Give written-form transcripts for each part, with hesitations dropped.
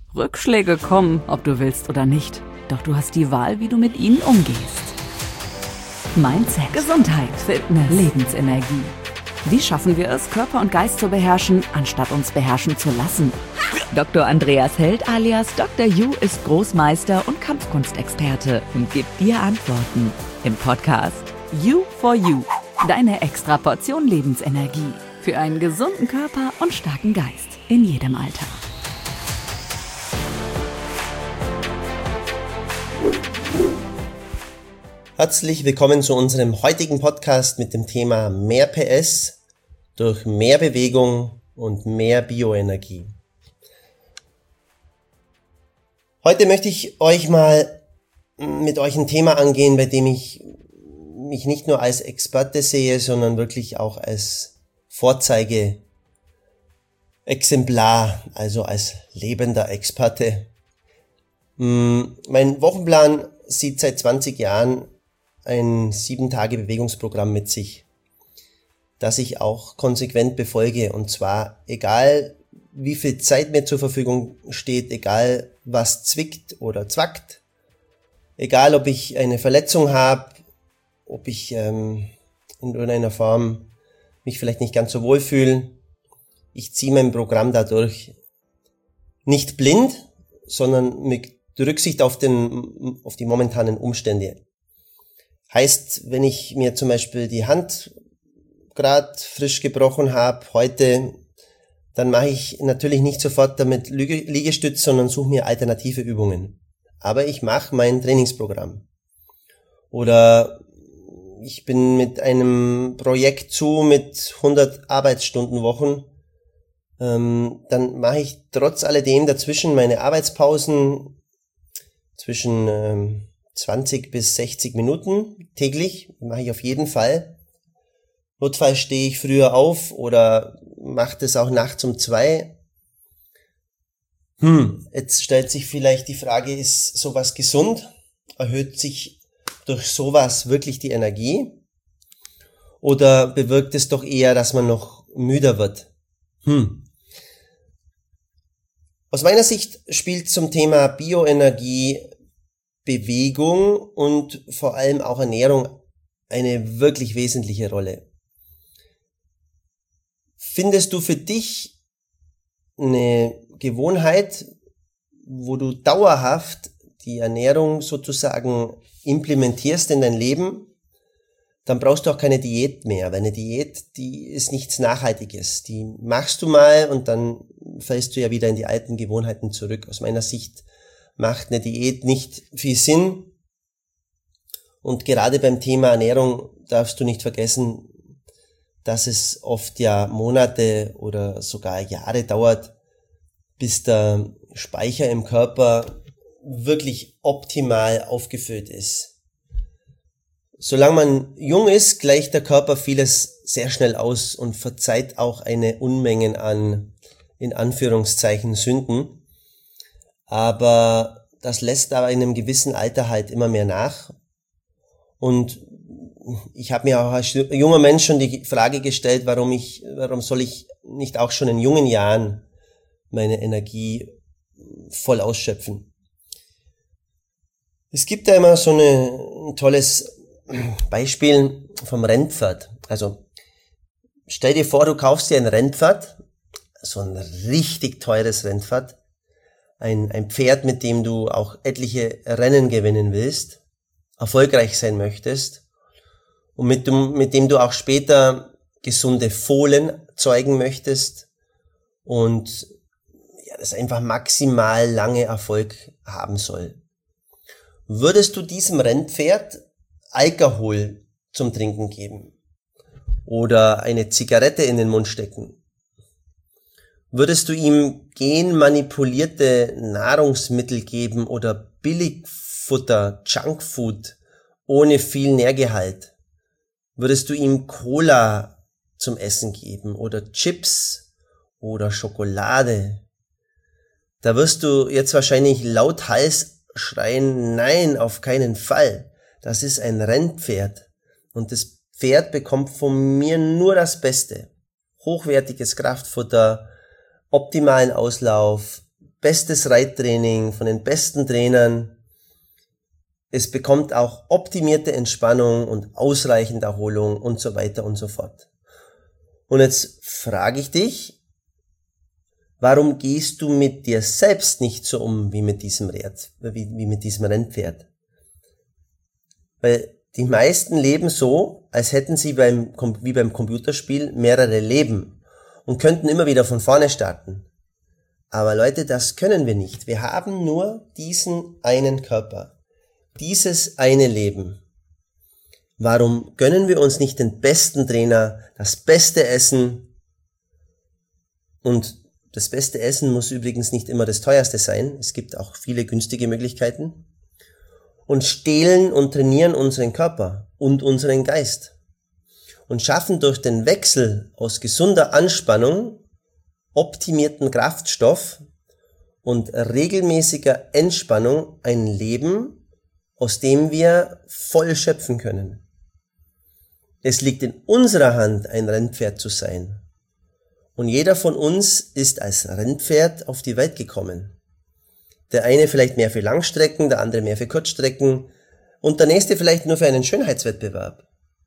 Rückschläge kommen, ob du willst oder nicht. Doch du hast die Wahl, wie du mit ihnen umgehst. Mindset, Gesundheit, Fitness, Lebensenergie. Wie schaffen wir es, Körper und Geist zu beherrschen, anstatt uns beherrschen zu lassen? Dr. Andreas Held alias Dr. Yu ist Großmeister und Kampfkunstexperte und gibt dir Antworten im Podcast You for You. Deine extra Portion Lebensenergie für einen gesunden Körper und starken Geist in jedem Alter. Herzlich willkommen zu unserem heutigen Podcast mit dem Thema mehr PS durch mehr Bewegung und mehr Bioenergie. Heute möchte ich mit euch ein Thema angehen, bei dem ich mich nicht nur als Experte sehe, sondern wirklich auch als Vorzeige-Exemplar, also als lebender Experte. Mein Wochenplan sieht seit 20 Jahren ein 7-Tage-Bewegungsprogramm mit sich, das ich auch konsequent befolge. Und zwar egal, wie viel Zeit mir zur Verfügung steht, egal was zwickt oder zwackt, egal ob ich eine Verletzung habe, ob ich in irgendeiner Form mich vielleicht nicht ganz so wohl fühle. Ich ziehe mein Programm dadurch nicht blind, sondern mit Rücksicht auf die momentanen Umstände. Heißt, wenn ich mir zum Beispiel die Hand gerade frisch gebrochen habe heute, dann mache ich natürlich nicht sofort damit Liegestütz, sondern suche mir alternative Übungen. Aber ich mache mein Trainingsprogramm. Oder ich bin mit einem Projekt mit 100 Arbeitsstundenwochen, dann mache ich trotz alledem dazwischen meine Arbeitspausen zwischen 20 bis 60 Minuten täglich, mache ich auf jeden Fall. Notfalls stehe ich früher auf oder mache das auch nachts um 2. Jetzt stellt sich vielleicht die Frage, ist sowas gesund? Erhöht sich durch sowas wirklich die Energie? Oder bewirkt es doch eher, dass man noch müder wird? Aus meiner Sicht spielt zum Thema Bioenergie Bewegung und vor allem auch Ernährung eine wirklich wesentliche Rolle. Findest du für dich eine Gewohnheit, wo du dauerhaft die Ernährung sozusagen implementierst in dein Leben, dann brauchst du auch keine Diät mehr, weil eine Diät, die ist nichts Nachhaltiges. Die machst du mal und dann fällst du ja wieder in die alten Gewohnheiten zurück. Aus meiner Sicht macht eine Diät nicht viel Sinn. Und gerade beim Thema Ernährung darfst du nicht vergessen, dass es oft ja Monate oder sogar Jahre dauert, bis der Speicher im Körper wirklich optimal aufgefüllt ist. Solange man jung ist, gleicht der Körper vieles sehr schnell aus und verzeiht auch eine Unmengen an, in Anführungszeichen, Sünden. Aber das lässt aber in einem gewissen Alter halt immer mehr nach. Und ich habe mir auch als junger Mensch schon die Frage gestellt, warum soll ich nicht auch schon in jungen Jahren meine Energie voll ausschöpfen? Es gibt da immer so ein tolles Beispiel vom Rennpferd. Also stell dir vor, du kaufst dir ein Rennpferd, so ein richtig teures Rennpferd, ein Pferd, mit dem du auch etliche Rennen gewinnen willst, erfolgreich sein möchtest und mit dem du auch später gesunde Fohlen zeugen möchtest und ja, das einfach maximal lange Erfolg haben soll. Würdest du diesem Rennpferd Alkohol zum Trinken geben oder eine Zigarette in den Mund stecken? Würdest du ihm genmanipulierte Nahrungsmittel geben oder Billigfutter, Junkfood ohne viel Nährgehalt? Würdest du ihm Cola zum Essen geben oder Chips oder Schokolade? Da wirst du jetzt wahrscheinlich laut Hals schreien, nein, auf keinen Fall. Das ist ein Rennpferd und das Pferd bekommt von mir nur das Beste. Hochwertiges Kraftfutter, optimalen Auslauf, bestes Reittraining von den besten Trainern. Es bekommt auch optimierte Entspannung und ausreichend Erholung und so weiter und so fort. Und jetzt frage ich dich, warum gehst du mit dir selbst nicht so um wie mit diesem Rennpferd? Weil die meisten leben so, als hätten sie wie beim Computerspiel mehrere Leben und könnten immer wieder von vorne starten. Aber Leute, das können wir nicht. Wir haben nur diesen einen Körper, dieses eine Leben. Warum gönnen wir uns nicht den besten Trainer, das beste Essen? Und das beste Essen muss übrigens nicht immer das teuerste sein. Es gibt auch viele günstige Möglichkeiten. Und stehlen und trainieren unseren Körper und unseren Geist. Und schaffen durch den Wechsel aus gesunder Anspannung, optimierten Kraftstoff und regelmäßiger Entspannung ein Leben, aus dem wir voll schöpfen können. Es liegt in unserer Hand, ein Rennpferd zu sein. Und jeder von uns ist als Rennpferd auf die Welt gekommen. Der eine vielleicht mehr für Langstrecken, der andere mehr für Kurzstrecken und der nächste vielleicht nur für einen Schönheitswettbewerb.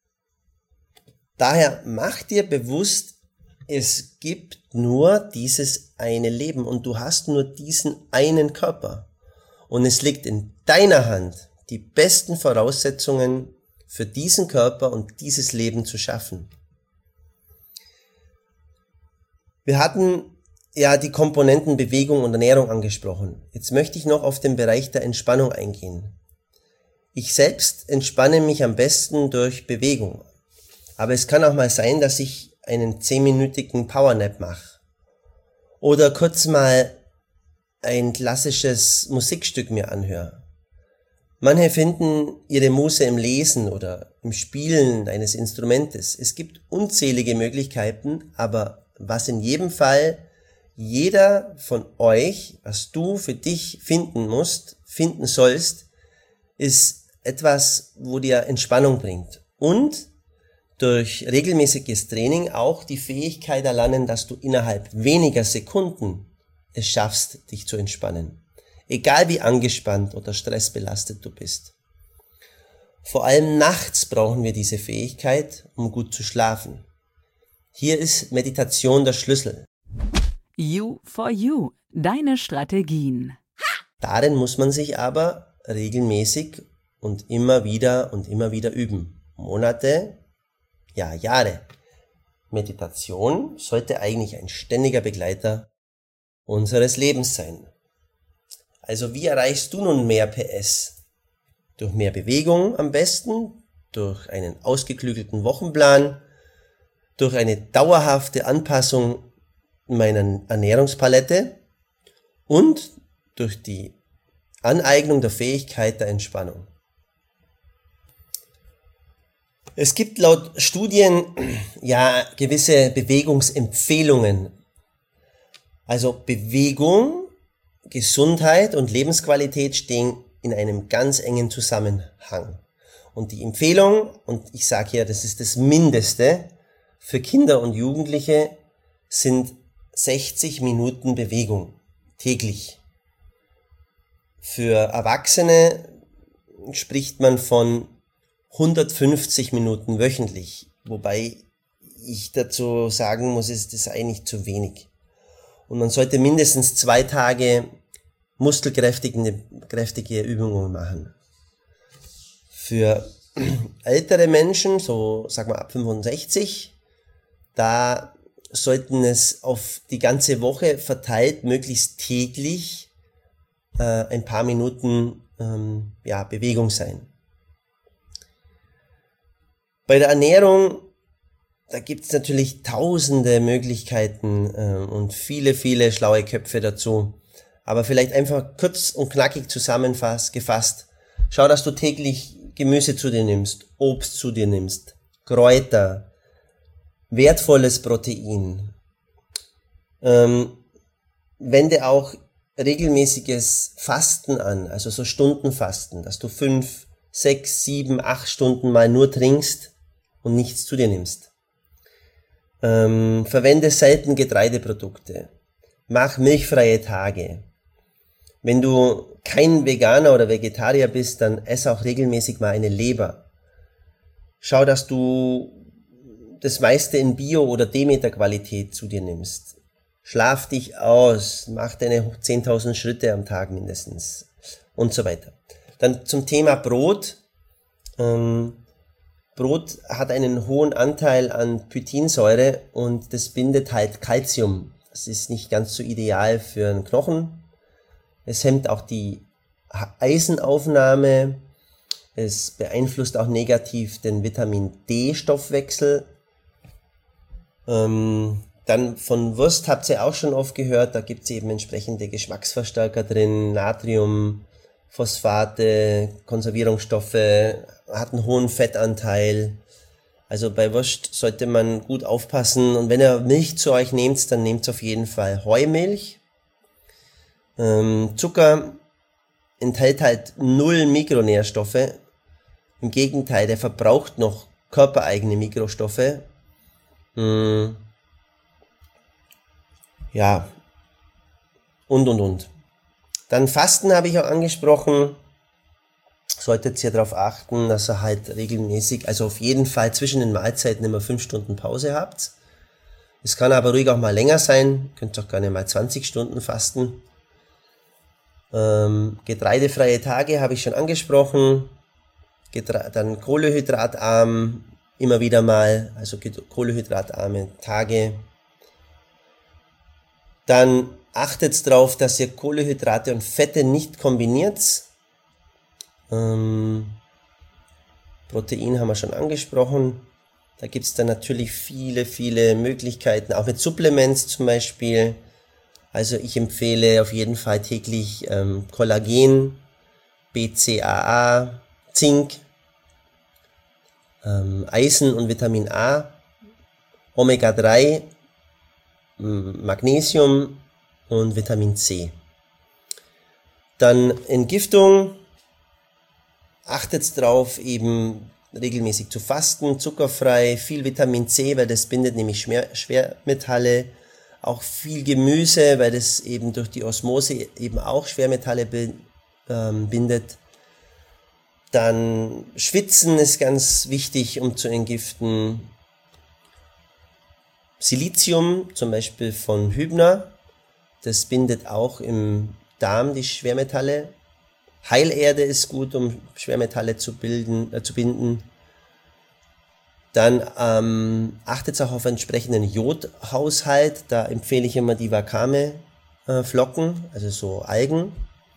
Daher mach dir bewusst, es gibt nur dieses eine Leben und du hast nur diesen einen Körper. Und es liegt in deiner Hand, die besten Voraussetzungen für diesen Körper und dieses Leben zu schaffen. Wir hatten ja die Komponenten Bewegung und Ernährung angesprochen. Jetzt möchte ich noch auf den Bereich der Entspannung eingehen. Ich selbst entspanne mich am besten durch Bewegung. Aber es kann auch mal sein, dass ich einen 10-minütigen Powernap mache. Oder kurz mal ein klassisches Musikstück mir anhöre. Manche finden ihre Muße im Lesen oder im Spielen eines Instrumentes. Es gibt unzählige Möglichkeiten, aber was in jedem Fall jeder von euch, was du für dich finden sollst, ist etwas, wo dir Entspannung bringt. Und durch regelmäßiges Training auch die Fähigkeit erlernen, dass du innerhalb weniger Sekunden es schaffst, dich zu entspannen. Egal wie angespannt oder stressbelastet du bist. Vor allem nachts brauchen wir diese Fähigkeit, um gut zu schlafen. Hier ist Meditation der Schlüssel. You for You, deine Strategien. Darin muss man sich aber regelmäßig und immer wieder üben. Monate, ja Jahre. Meditation sollte eigentlich ein ständiger Begleiter unseres Lebens sein. Also wie erreichst du nun mehr PS? Durch mehr Bewegung am besten, durch einen ausgeklügelten Wochenplan, durch eine dauerhafte Anpassung meiner Ernährungspalette und durch die Aneignung der Fähigkeit der Entspannung. Es gibt laut Studien ja gewisse Bewegungsempfehlungen. Also Bewegung, Gesundheit und Lebensqualität stehen in einem ganz engen Zusammenhang. Und die Empfehlung, und ich sage hier, das ist das Mindeste für Kinder und Jugendliche, sind 60 Minuten Bewegung täglich. Für Erwachsene spricht man von 150 Minuten wöchentlich, wobei ich dazu sagen muss, ist das eigentlich zu wenig. Und man sollte mindestens 2 Tage muskelkräftige Übungen machen. Für ältere Menschen, so sagen wir ab 65, da sollten es auf die ganze Woche verteilt, möglichst täglich ein paar Minuten Bewegung sein. Bei der Ernährung, da gibt es natürlich tausende Möglichkeiten und viele, viele schlaue Köpfe dazu. Aber vielleicht einfach kurz und knackig zusammengefasst. Schau, dass du täglich Gemüse zu dir nimmst, Obst zu dir nimmst, Kräuter, wertvolles Protein. Wende auch regelmäßiges Fasten an, also so Stundenfasten, dass du 5, 6, 7, 8 Stunden mal nur trinkst und nichts zu dir nimmst. Verwende selten Getreideprodukte. Mach milchfreie Tage. Wenn du kein Veganer oder Vegetarier bist, dann ess auch regelmäßig mal eine Leber. Schau, dass du das meiste in Bio- oder Demeter-Qualität zu dir nimmst. Schlaf dich aus, mach deine 10.000 Schritte am Tag mindestens und so weiter. Dann zum Thema Brot. Brot hat einen hohen Anteil an Phytinsäure und das bindet halt Calcium. Das ist nicht ganz so ideal für einen Knochen. Es hemmt auch die Eisenaufnahme. Es beeinflusst auch negativ den Vitamin D-Stoffwechsel. Dann von Wurst habt ihr auch schon oft gehört, da gibt's eben entsprechende Geschmacksverstärker drin, Natrium, Phosphate, Konservierungsstoffe, hat einen hohen Fettanteil. Also bei Wurst sollte man gut aufpassen. Und wenn ihr Milch zu euch nehmt, dann nehmt auf jeden Fall Heumilch. Zucker enthält halt 0 Mikronährstoffe. Im Gegenteil, der verbraucht noch körpereigene Mikrostoffe. Ja, und. Dann Fasten habe ich auch angesprochen. Solltet ihr darauf achten, dass ihr halt regelmäßig, also auf jeden Fall zwischen den Mahlzeiten immer 5 Stunden Pause habt. Es kann aber ruhig auch mal länger sein. Könnt auch gerne mal 20 Stunden fasten. Getreidefreie Tage habe ich schon angesprochen. Dann kohlenhydratarm immer wieder mal, also kohlenhydratarme Tage. Dann achtet darauf, dass ihr Kohlenhydrate und Fette nicht kombiniert. Protein haben wir schon angesprochen. Da gibt es dann natürlich viele Möglichkeiten, auch mit Supplements zum Beispiel. Also ich empfehle auf jeden Fall täglich Kollagen, BCAA, Zink, Eisen und Vitamin A, Omega-3, Magnesium und Vitamin C. Dann Entgiftung. Achtet drauf, eben regelmäßig zu fasten, zuckerfrei, viel Vitamin C, weil das bindet nämlich Schwermetalle. Auch viel Gemüse, weil das eben durch die Osmose eben auch Schwermetalle bindet. Dann Schwitzen ist ganz wichtig, um zu entgiften. Silizium, zum Beispiel von Hübner, das bindet auch im Darm die Schwermetalle. Heilerde ist gut, um Schwermetalle zu binden. Dann achtet auch auf entsprechenden Jodhaushalt. Da empfehle ich immer die Wakame-Flocken, also so Algen.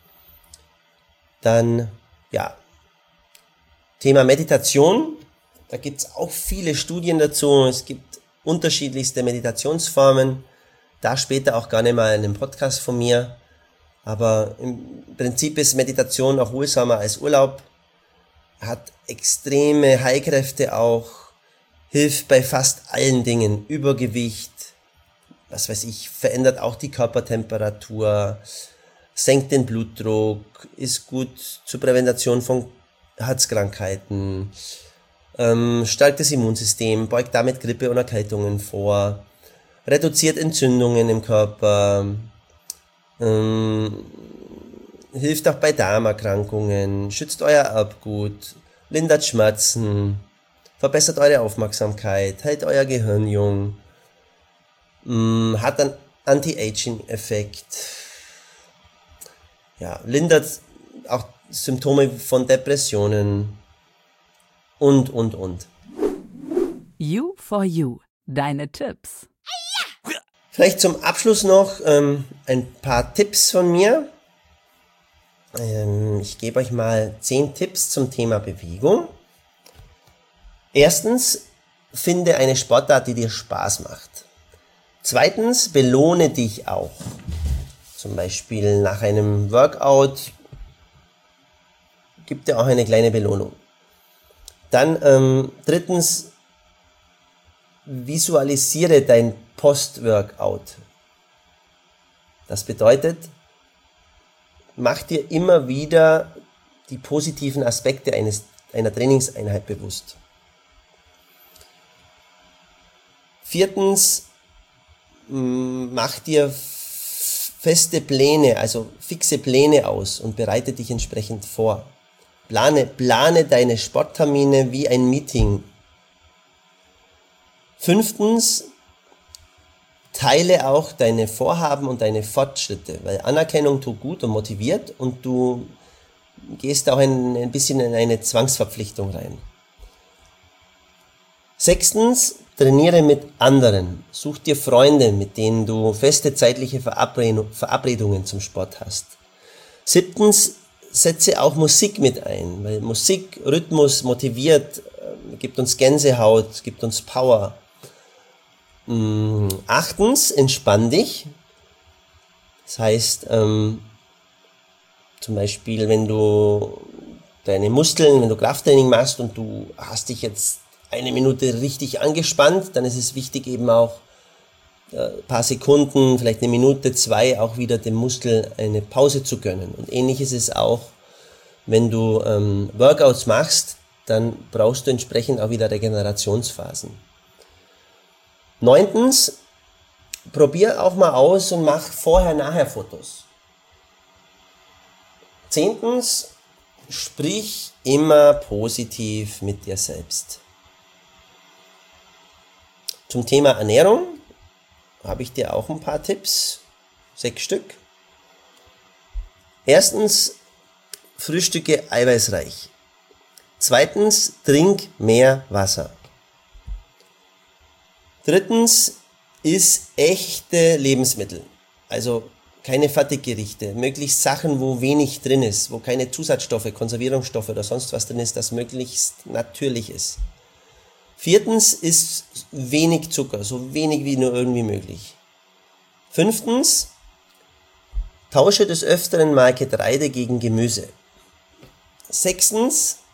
Dann, ja, Thema Meditation. Da gibt es auch viele Studien dazu. Es gibt unterschiedlichste Meditationsformen. Da später auch gar nicht mal in einem Podcast von mir. Aber im Prinzip ist Meditation auch erholsamer als Urlaub. Hat extreme Heilkräfte auch. Hilft bei fast allen Dingen. Übergewicht, was weiß ich, verändert auch die Körpertemperatur, senkt den Blutdruck, ist gut zur Prävention von Herzkrankheiten, stärkt das Immunsystem, beugt damit Grippe und Erkältungen vor, reduziert Entzündungen im Körper, hilft auch bei Darmerkrankungen, schützt euer Erbgut, lindert Schmerzen, verbessert eure Aufmerksamkeit, hält euer Gehirn jung, hat einen Anti-Aging-Effekt, ja, lindert auch Symptome von Depressionen und. You for You, deine Tipps. Vielleicht zum Abschluss noch ein paar Tipps von mir. Ich gebe euch mal 10 Tipps zum Thema Bewegung. Erstens, finde eine Sportart, die dir Spaß macht. Zweitens, belohne dich auch. Zum Beispiel nach einem Workout gib dir auch eine kleine Belohnung. Dann drittens, visualisiere dein Post-Workout. Das bedeutet, mach dir immer wieder die positiven Aspekte einer Trainingseinheit bewusst. Viertens, feste Pläne, also fixe Pläne aus und bereite dich entsprechend vor. Plane deine Sporttermine wie ein Meeting. 5. Teile auch deine Vorhaben und deine Fortschritte, weil Anerkennung tut gut und motiviert und du gehst auch ein bisschen in eine Zwangsverpflichtung rein. 6. Trainiere mit anderen. Such dir Freunde, mit denen du feste zeitliche Verabredungen zum Sport hast. 7. Setze auch Musik mit ein, weil Musik, Rhythmus motiviert, gibt uns Gänsehaut, gibt uns Power. 8. Entspann dich. Das heißt, zum Beispiel, wenn du wenn du Krafttraining machst und du hast dich jetzt 1 Minute richtig angespannt, dann ist es wichtig eben auch ein paar Sekunden, vielleicht 1 Minute, 2 auch wieder dem Muskel eine Pause zu gönnen. Und ähnlich ist es auch, wenn du Workouts machst, dann brauchst du entsprechend auch wieder Regenerationsphasen. 9. Probier auch mal aus und mach Vorher-Nachher-Fotos. 10. Sprich immer positiv mit dir selbst. Zum Thema Ernährung habe ich dir auch ein paar Tipps, 6 Stück. 1. Frühstücke eiweißreich. 2. Trink mehr Wasser. 3. Iss echte Lebensmittel, also keine Fertiggerichte, möglichst Sachen, wo wenig drin ist, wo keine Zusatzstoffe, Konservierungsstoffe oder sonst was drin ist, das möglichst natürlich ist. 4. Iss wenig Zucker, so wenig wie nur irgendwie möglich. 5. Tausche des Öfteren mal Getreide gegen Gemüse. 6.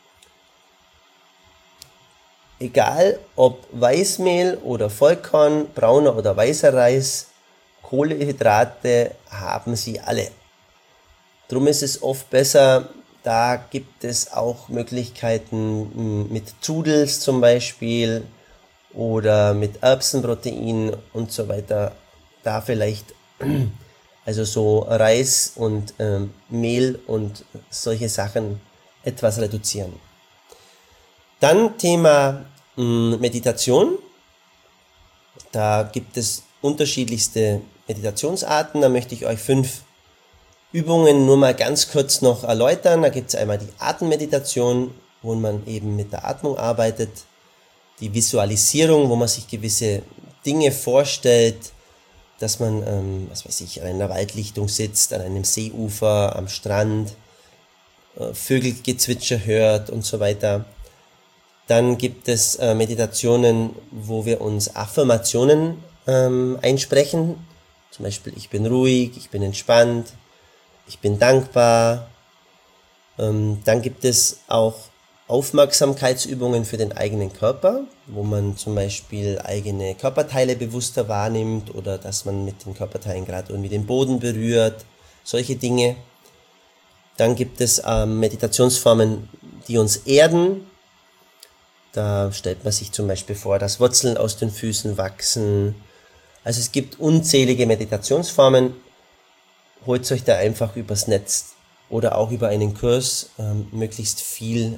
Egal ob Weißmehl oder Vollkorn, brauner oder weißer Reis, Kohlenhydrate haben sie alle. Drum ist es oft besser, da gibt es auch Möglichkeiten mit Zudels zum Beispiel oder mit Erbsenprotein und so weiter. Da vielleicht also so Reis und Mehl und solche Sachen etwas reduzieren. Dann Thema Meditation. Da gibt es unterschiedlichste Meditationsarten. Da möchte ich euch 5 Übungen nur mal ganz kurz noch erläutern. Da gibt es einmal die Atemmeditation, wo man eben mit der Atmung arbeitet. Die Visualisierung, wo man sich gewisse Dinge vorstellt, dass man, an einer Waldlichtung sitzt, an einem Seeufer, am Strand, Vögelgezwitscher hört und so weiter. Dann gibt es Meditationen, wo wir uns Affirmationen einsprechen. Zum Beispiel, ich bin ruhig, ich bin entspannt, ich bin dankbar. Dann gibt es auch Aufmerksamkeitsübungen für den eigenen Körper, wo man zum Beispiel eigene Körperteile bewusster wahrnimmt oder dass man mit den Körperteilen gerade irgendwie den Boden berührt, solche Dinge. Dann gibt es Meditationsformen, die uns erden. Da stellt man sich zum Beispiel vor, dass Wurzeln aus den Füßen wachsen. Also es gibt unzählige Meditationsformen. Holt euch da einfach übers Netz oder auch über einen Kurs möglichst viel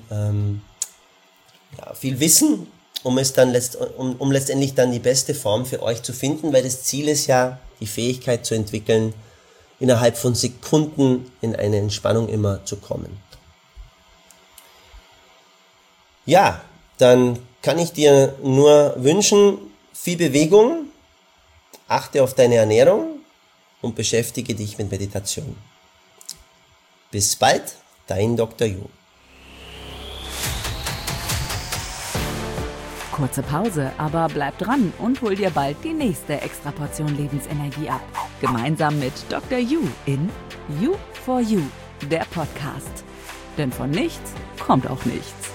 Wissen, um letztendlich dann die beste Form für euch zu finden, weil das Ziel ist ja, die Fähigkeit zu entwickeln, innerhalb von Sekunden in eine Entspannung immer zu kommen. Ja, dann kann ich dir nur wünschen, viel Bewegung, achte auf deine Ernährung und beschäftige dich mit Meditation. Bis bald, dein Dr. Ju. Kurze Pause, aber bleib dran und hol dir bald die nächste Extraportion Lebensenergie ab. Gemeinsam mit Dr. Ju in You for You, der Podcast. Denn von nichts kommt auch nichts.